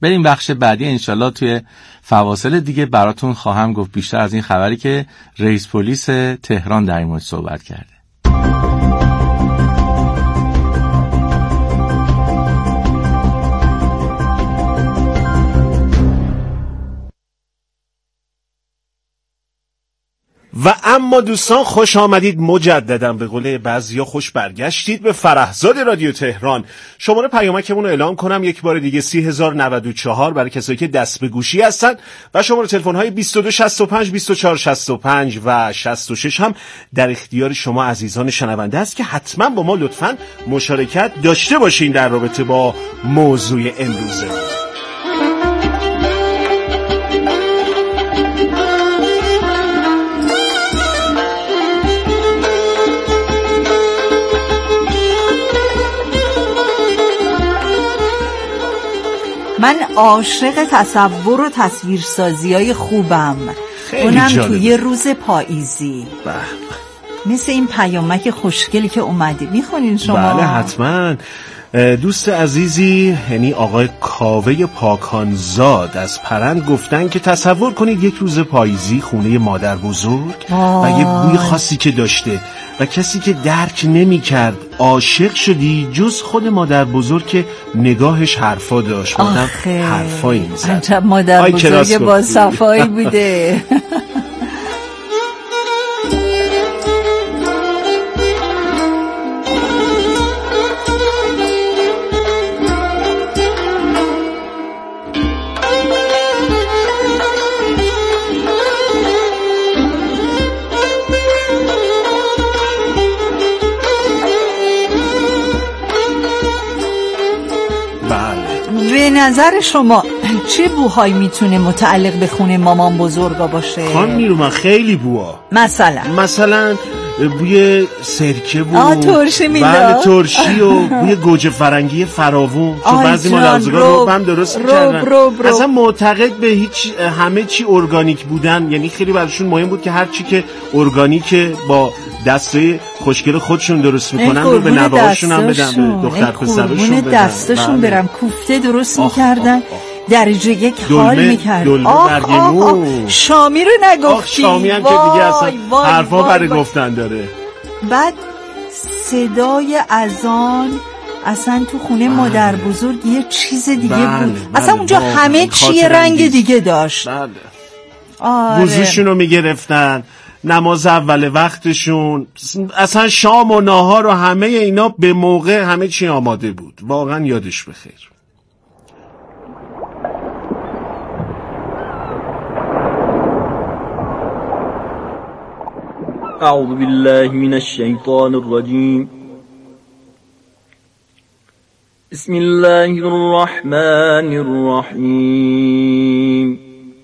بریم بخش بعدی. انشالله توی فواصل دیگه براتون خواهم گفت بیشتر از این خبری که رئیس پلیس تهران در این مورد صحبت کرده. و اما دوستان خوش آمدید مجددا، به قول بعضیا خوش برگشتید به فرهزاد رادیو تهران. شماره پیامکمون رو اعلام کنم یک بار دیگه 3094 برای کسایی که دست به گوشی هستن و شماره تلفن های 2265 2465 و 66 هم در اختیار شما عزیزان شنونده است که حتما با ما لطفاً مشارکت داشته باشین در رابطه با موضوع امروزه. من عاشق تصور و تصویرسازی‌های خوبم، اونم توی روز پاییزی. مثل این پیامک خوشگلی که اومدی، میخونین شما؟ بله حتما. دوست عزیزی یعنی آقای کاوه پاکانزاد از پرند گفتن که تصور کنید یک روز پاییزی خونه مادر بزرگ و یه بوی خاصی که داشته و کسی که درک نمی کرد عاشق شدی جز خود مادر بزرگ که نگاهش حرفا داشت. مادم حرفایی میزد. عجب مادر بزرگ با صفایی بوده. به نظر شما چه بوهایی میتونه متعلق به خونه مامان بزرگا باشه؟ خانم میرومن خیلی بوها. مثلا بوی سرکه ترشی میداد. بله ترشی و بوی گوجه فرنگی فراوون، چون بعضی مادربزرگا رو هم درست میکردن. اصلا معتقد به هیچ همه چی ارگانیک بودن، یعنی خیلی براشون مهم بود که هر چی که ارگانیکه با دسته خوشگل خودشون درست میکنن رو به نوه‌هاشون هم بدن، به دختر پسرشون بدن. دستشون برم کوفته درست میکردن. درجه یک حال میکرد. شامی رو نگفتی. شامی هم که دیگه اصلا حرفا برای گفتن داره. بعد صدای اذان اصلا تو خونه مادر بزرگ یه چیز دیگه بود. اصلا اونجا همه چی رنگ دیگه داشت. وضوشون رو میگرفتن، نماز اول وقتشون، اصلا شام و ناهار و همه اینا به موقع، همه چی آماده بود. واقعا یادش بخیر. اعوذ بالله من الشیطان الرجیم. بسم الله الرحمن الرحیم.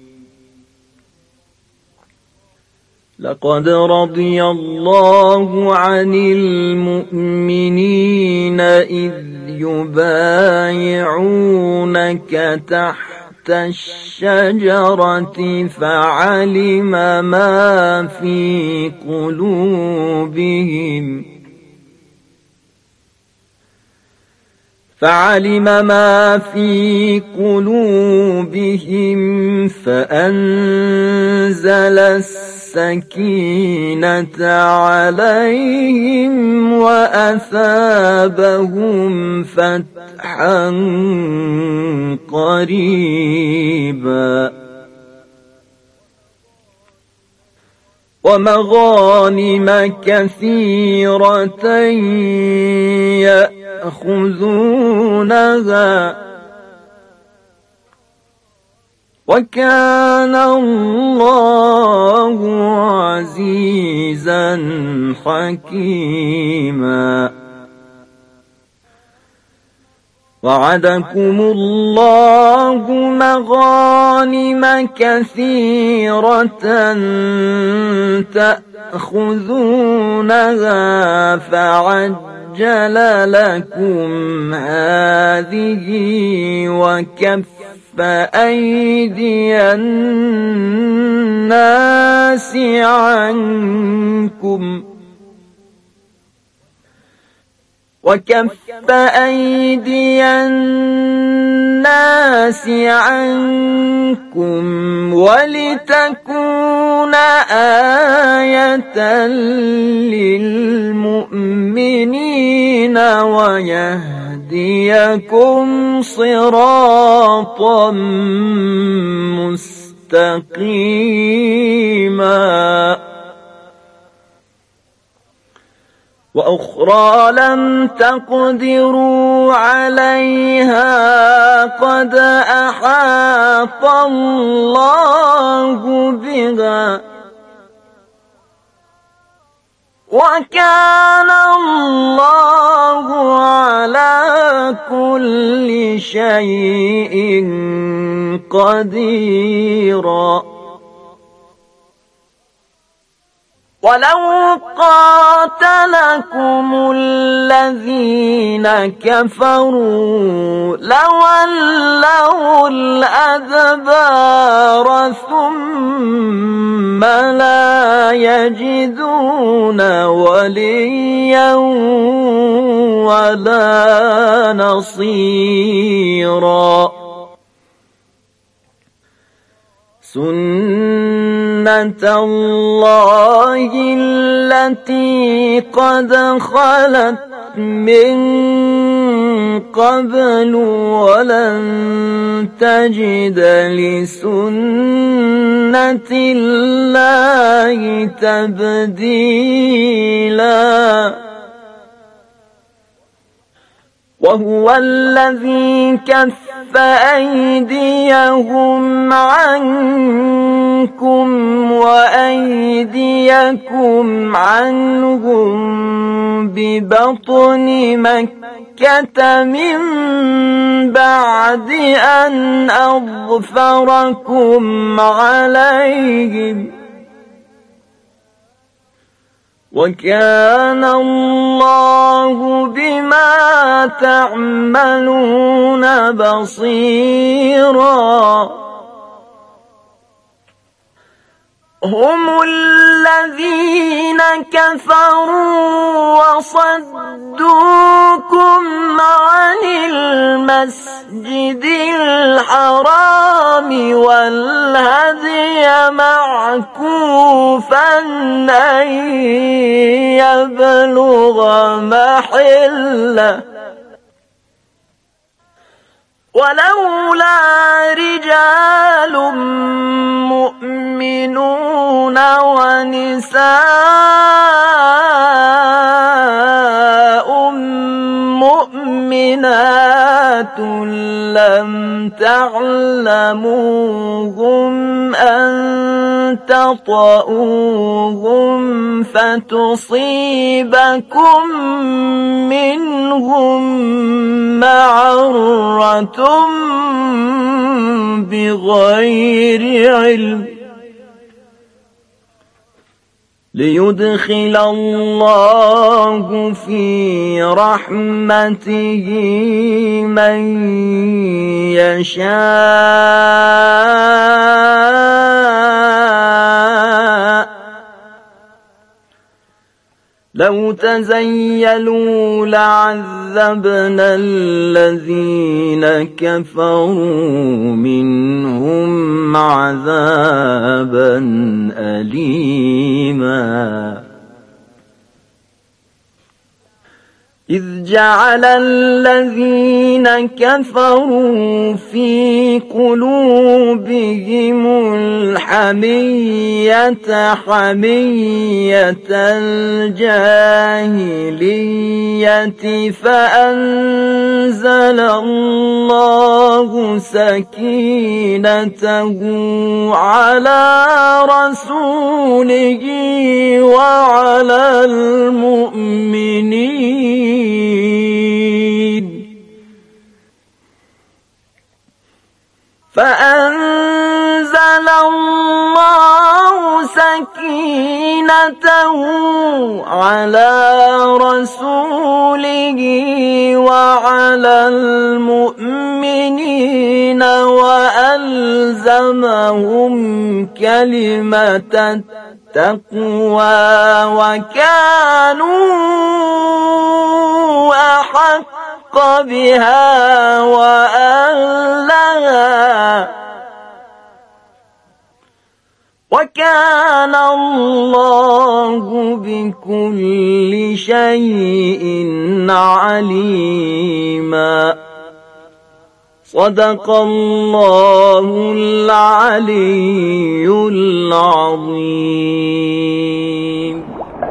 لقد رضي الله عن المؤمنين إذ يبايعونك تحت الشجرة فعلم ما في قلوبهم فأنزل السكينة عليهم وأثابهم فتحا قريبا ومغانم كثيرة يأخذونها وكان الله عزيزا حكيما. وعدكم الله مغانم كثيرة تأخذونها فعجل لكم هذه وكف أيدي الناس الناس عنكم ولتكون آية للمؤمنين ويهديكم صراطا مستقيما وأخرى لم تقدروا عليها قد أحاط الله بها وكان الله على كل شيء قديرا ولو قاتلكم الذين كفروا لولوا الأدبار ثم لا يجدون وليا ولا نصيرا سنة الله التي قد خلت من قبل ولن تجد لسنة الله تبديلا وهو الذي كف أيديهم عنكم وأيديكم عنهم ببطن مكة من بعد أن أظفركم عليهم وكان الله بما تعملون بصيرا هم الذين كفروا وصدوكم عن المسجد الحرام والهدي معكوفا أن يبلغ محله ولولا رجال مؤمنون ونساء مؤمنات لم تعلموهم أن تطؤوهم فتصيبكم منهم معرة بغير علم ليدخل الله في رحمته من يشاء لو تزيلوا لعذبنا الذين كفروا منهم عذابا أليما إذ جعل الذين كفروا في قلوبهم الحمية حمية الجاهلية فأنزل الله سكينته على رسوله وعلى المؤمنين فأنزل الله سكينته على رسوله وعلى المؤمنين وألزمهم كلمة التقوى وكانوا أحق بها وأهلها وكان الله بكل شيء عليما. صدق الله العلي العظيم.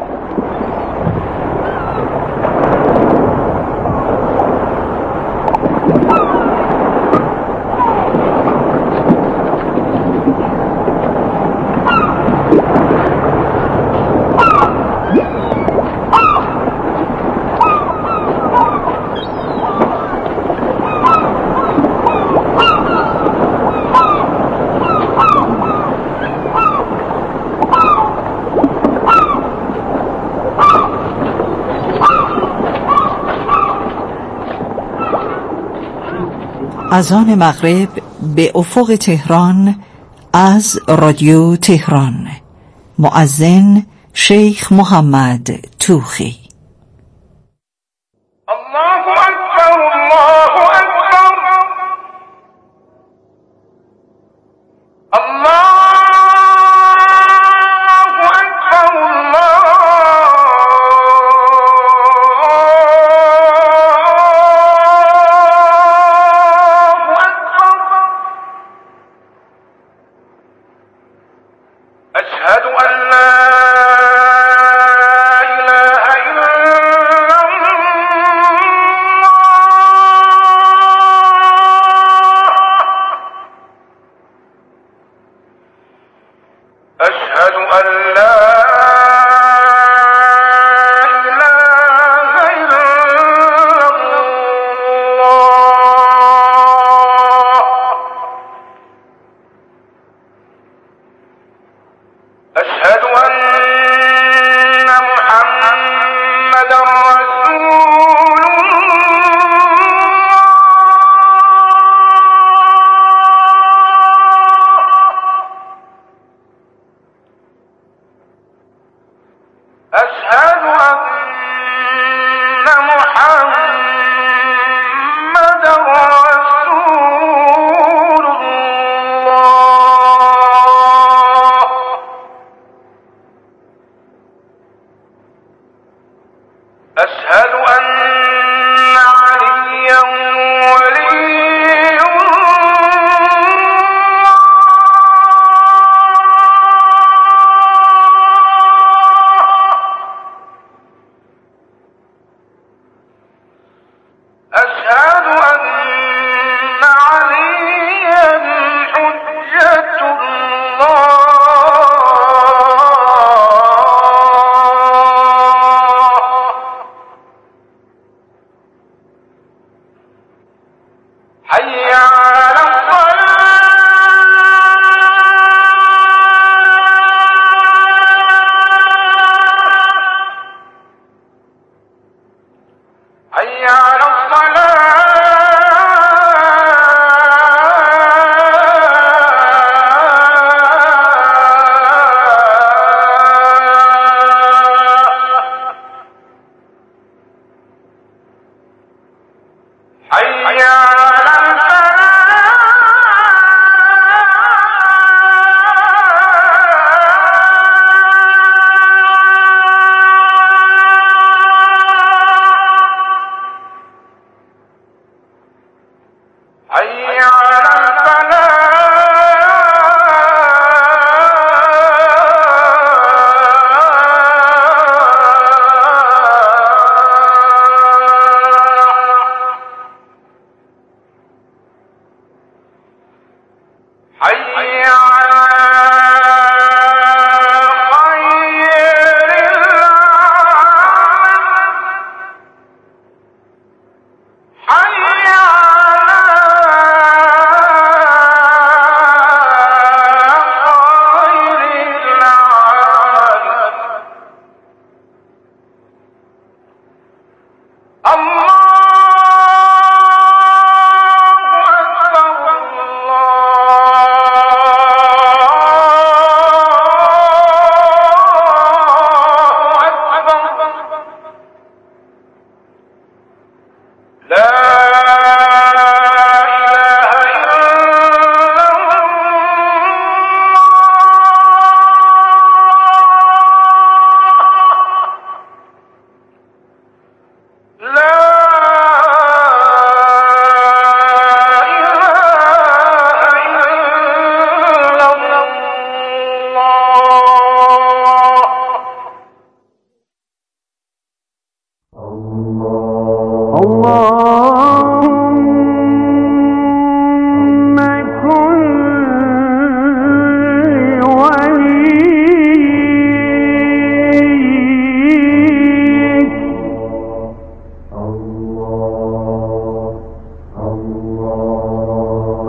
اذان مغرب به افق تهران از رادیو تهران. مؤذن شیخ محمد توخی. الله اکبر الله اکبر الله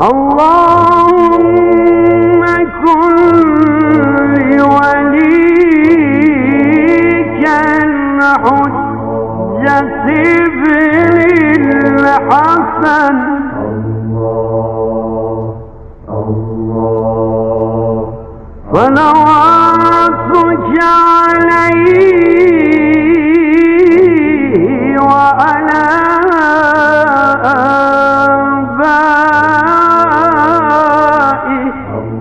اللهم كن لوليك الحجة ابن الحسن صلواتك عليه وعلى آبائه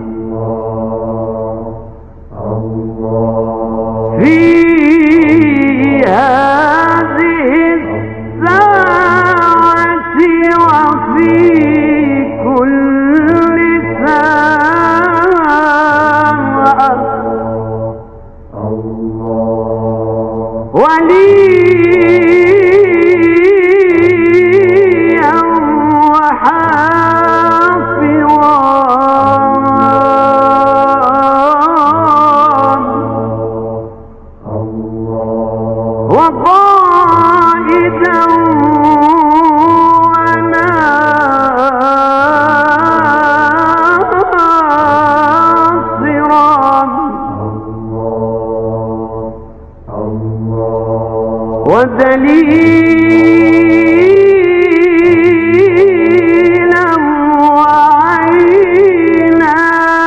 في هذه الساعة وفي كل ساعة وليا وحافظا وقائدا ودليلا وعينا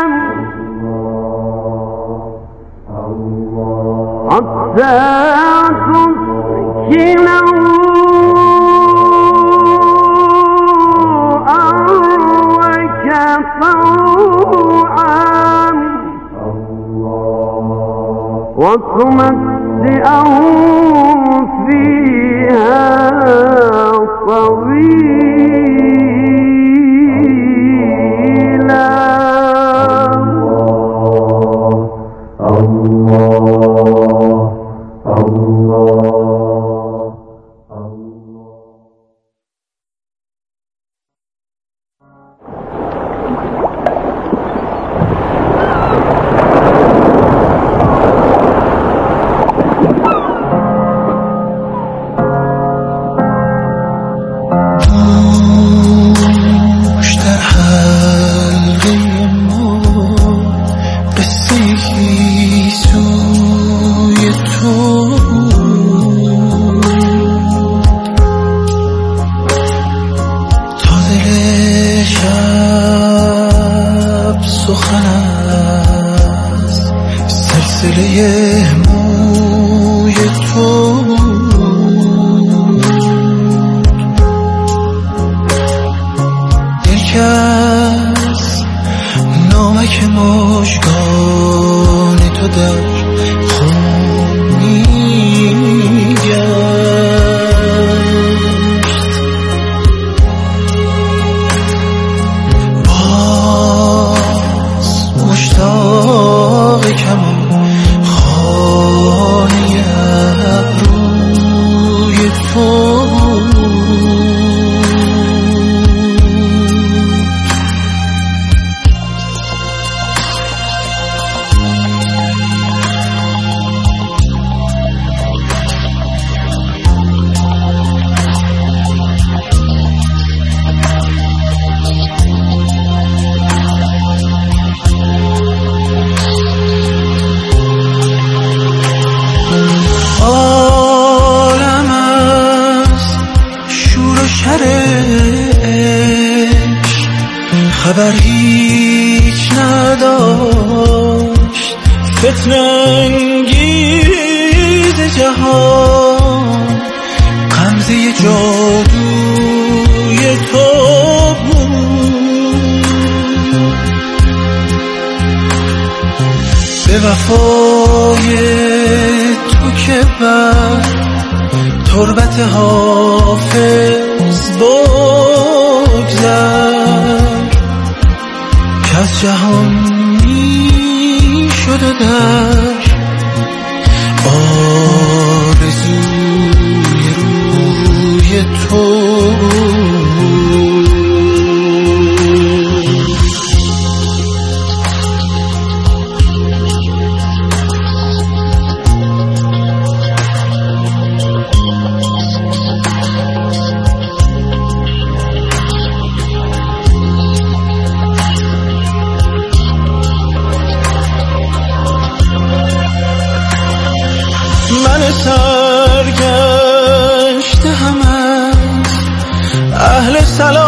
حتى تسكنه أرضك طوعا وتمتعه فيها طويلا خبر هیچ نداشت فتنه انگیز جهان غمزه جادوی تو بود به وفای تو که بر تربت حافظ بگذر که از جهان می شد و در آرزوی روی تو سرگشته همه اهل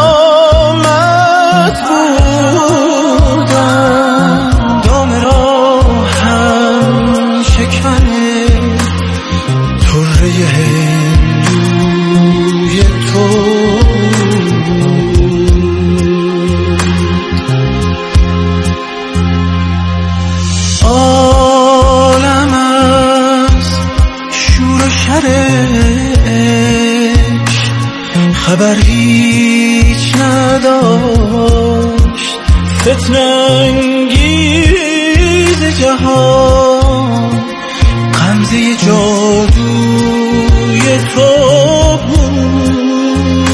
سلامت بودن، دام راهم شکنه طره هندوی تو. عالم از شور و شرش خبر هیچ نداشت، فتنه انگیز جهان غمزه جادوی تو بود.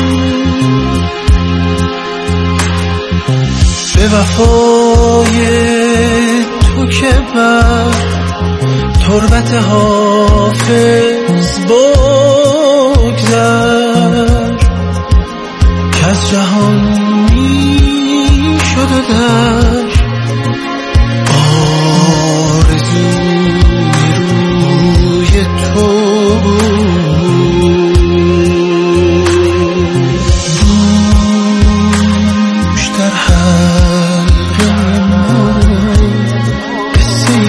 به وفای تو که بر تربت حافظ بگذر، که از جهان می شد در آرزوی روی تو. دوش در حلق ما قصه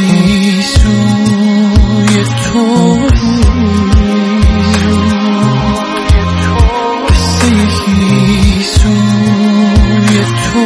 سوی تو، قصه سوی تو.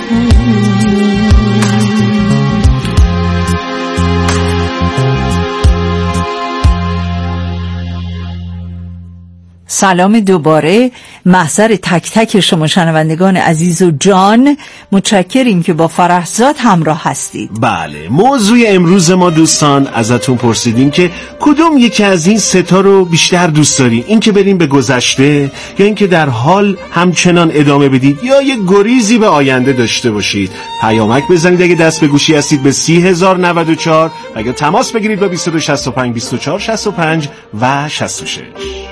سلام دوباره، محضر تک تک شما شنوندگان عزیز و جان، متشکریم که با فرحزاد همراه هستید. بله، موضوع امروز ما دوستان ازتون پرسیدیم که کدوم یکی از این ستا رو بیشتر دوست دارین، این که بریم به گذشته یا این که در حال همچنان ادامه بدید یا یه گریزی به آینده داشته باشید. پیامک بزنید اگه دست به گوشی هستید به 30,094 و اگه تماس بگیرید با 2265 24 65 و 66.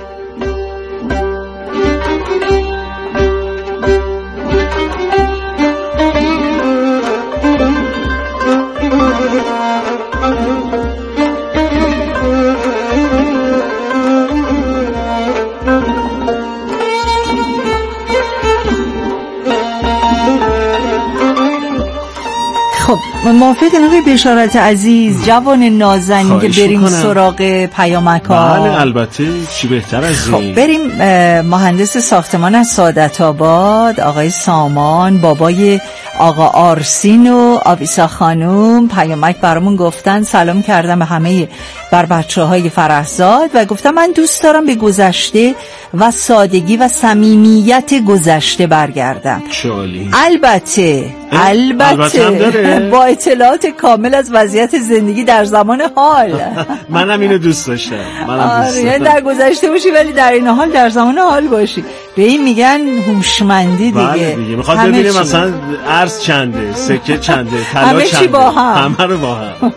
خب موافقین آقای بشارت عزیز، جوان نازنین، که بریم سراغ پیامک‌ها؟ بله البته، چی بهتر از این. خب بریم. مهندس ساختمان از سعادت آباد آقای سامان، بابای آقا آرسین و آبیسا خانوم پیامک برامون گفتن. سلام کردم به همه بر بچه‌های فرحزاد و گفتم من دوست دارم به گذشته و سادگی و صمیمیت گذشته برگردم. چالی. البته با اطلاعات کامل از وضعیت زندگی در زمان حال. منم اینو دوست داشتم. یعنی در گذشته باشی ولی در این حال در زمان حال باشی. به این میگن هوشمندی دیگه. بله دیگه. میخواد ببینه مثلا ارز چنده، سکه چنده، طلا چنده، همه چی با هم. همه رو با هم.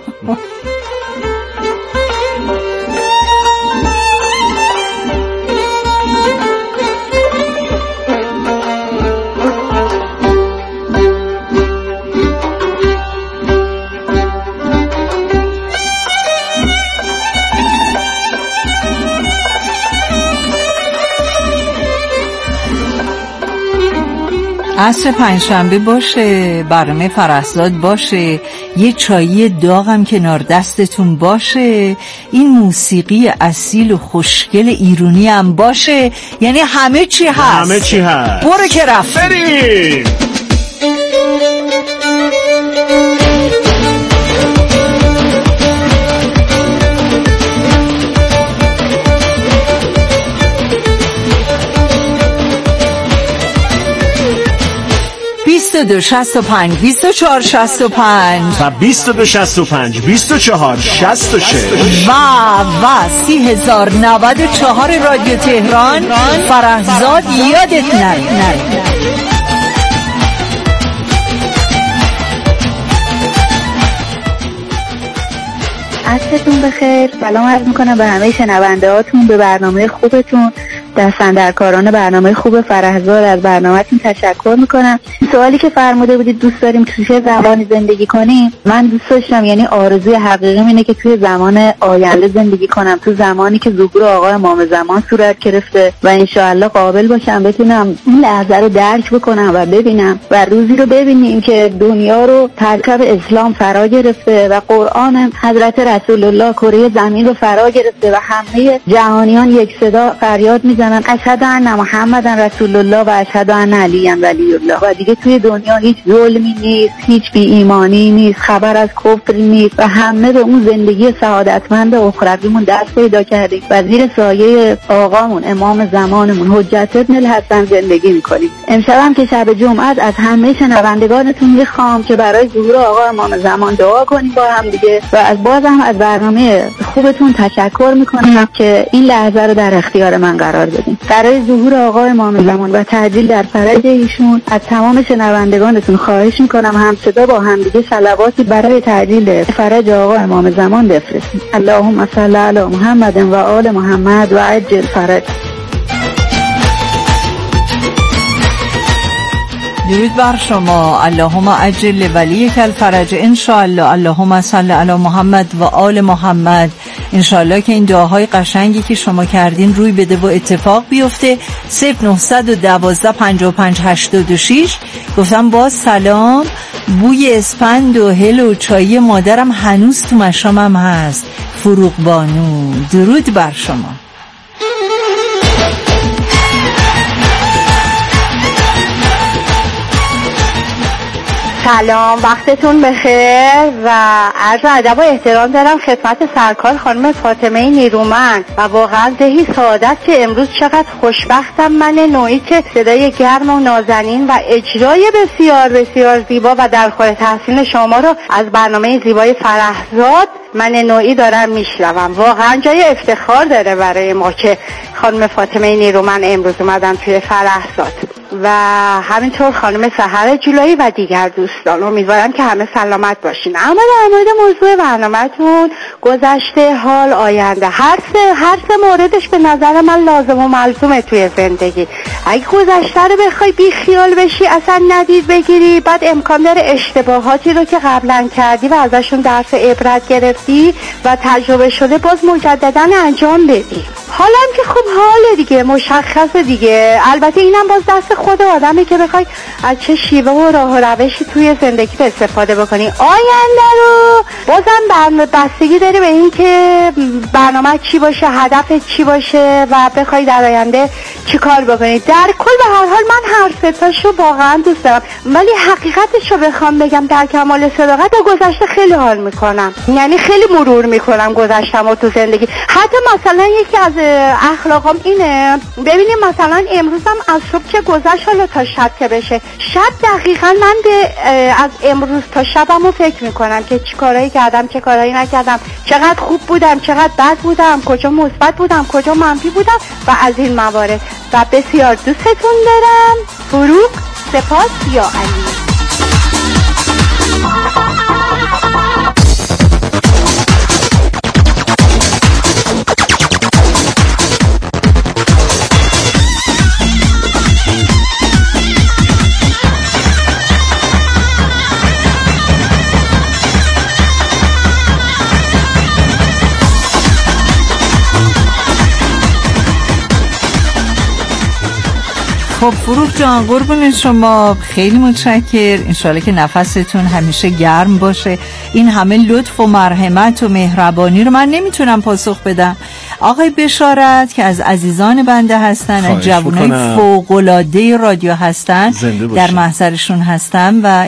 عصر پنجشنبه باشه، برنامه فرحزاد باشه، یه چایی داغم کنار دستتون باشه، این موسیقی اصیل و خوشگل ایرانی هم باشه، یعنی همه چی هست. همه چی هست. برو که رفت. بریم. 22 65 24 65 و 22 65 24 66 و 30,094 رادیو تهران. فرحزاد یادت نره. عصرتون بخیر. سلام عرض میکنم به همه شنونده هاتون، به برنامه خوبتون. دستاندرکاران برنامه خوب فرهزاد از برنامه‌تون تشکر میکنم. سوالی که فرموده بودید دوست داریم توی چه زمانی زندگی کنیم، من دوست داشتم، یعنی آرزوی حقیقیم اینه که توی زمان آینده زندگی کنم، تو زمانی که ظهور آقا امام زمان صورت گرفته و انشاءالله قابل باشم بتونم این لحظه رو درک بکنم و ببینم و روزی رو ببینیم که دنیا رو پرچم اسلام فرا گرفته و قرآن حضرت رسول الله کره زمین رو فرا گرفته و همه جهانیان یک صدا فریاد میزنن اشهد ان محمد رسول الله و اشهد ان علی ولی الله و دیگه توی دنیا هیچ ظلمی نیست، هیچ بی ایمانی نیست، خبر از کفر نیست و همه به اون زندگی سعادتمند اخرویمون دست پیدا کردیم و زیر سایه آقامون امام زمانمون حجت ابن الحسن زندگی میکنیم. امشب هم که شب جمعه از همه شنوندگانتون میخوام که برای ظهور آقا امام زمان دعا کنیم با هم دیگه و از بازم از برنامه خوبتون تشکر میکنم که این لحظه رو در اختیار من قرار بدین. برای ظهور آقا امام زمان و تعجیل در فرج ایشون از تمام شنوندگانتون خواهش میکنم هم صدا با هم دیگه صلواتی برای تعجیل فرج آقا امام زمان بفرستیم. اللهم صل علی محمد و آل محمد و عجل فرج. درود بر شما. اللهم عجل ولیک الفرج ان شاء الله. اللهم صل علی محمد و آل محمد. ان شاء الله که این دعاهای قشنگی که شما کردین روی بده و اتفاق بیفته. 0912 55 86. گفتم باز سلام. بوی اسپند و هل و چای مادرم هنوز تو مشامم هست. فروغ بانو. درود بر شما. سلام، وقتتون بخیر و عرض ادب و احترام دارم خدمت سرکار خانم فاطمه نیرومند و واقعا دهی سعادت که امروز چقدر خوشبختم من نوعی که صدای گرم و نازنین و اجرای بسیار بسیار زیبا و در خور تحسین شما رو از برنامه زیبای فرهزاد من نوعی دارم میشنوم. واقعا جای افتخار داره برای ما که خانم فاطمه نیرومند امروز اومدن توی فرهزاد و همینطور خانم سحر جولایی و دیگر دوستان. امیدوارم که همه سلامت باشین. اما در مورد موضوع برنامه‌تون، گذشته، حال، آینده، هر سه موردش به نظر من لازم و ملزومه توی زندگی. اگه گذشته رو بخوای بی خیال بشی، اصلا ندید بگیری، بعد امکان داره اشتباهاتی رو که قبلا کردی و ازشون درس عبرت گرفتی و تجربه شده باز مجددا انجام بدی. حالا هم که خب حال دیگه مشخصه دیگه. البته اینم باز دست خود آدمه که بخوای از چه شیوه و راه و روشی توی زندگی استفاده بکنی. آینده رو بازم بستگی داره به این که برنامه چی باشه، هدف چی باشه و بخوای در آینده چی کار بکنی. در کل به هر حال من هر ستاشو واقعا دوست دارم، ولی حقیقتشو بخوام بگم در کمال صداقت با گذشته خیلی حال میکنم، یعنی خیلی مرور میکنم گذشتم تو زندگی. حتی مثلا یکی از اخلاقام اینه، ببینیم مثلا امروزم از صبح که گذشت حالا تا شب که بشه، شب دقیقا من به از امروز تا شبمو فکر میکنم که چی کارایی کردم چه کارایی نکردم، چقدر خوب بودم چقدر بد بودم، کجا مثبت بودم کجا منفی بودم و از این موارد. و بسیار دوستتون دارم. فروغ. سپاس یا علی. خب فروغ جان قربون شما، خیلی متشکر. انشالله که نفستون همیشه گرم باشه. این همه لطف و مرحمت و مهربانی رو من نمیتونم پاسخ بدم. آقای بشارت که از عزیزان بنده هستن، از جوانای فوق‌العاده رادیو هستن، در محضرشون هستم و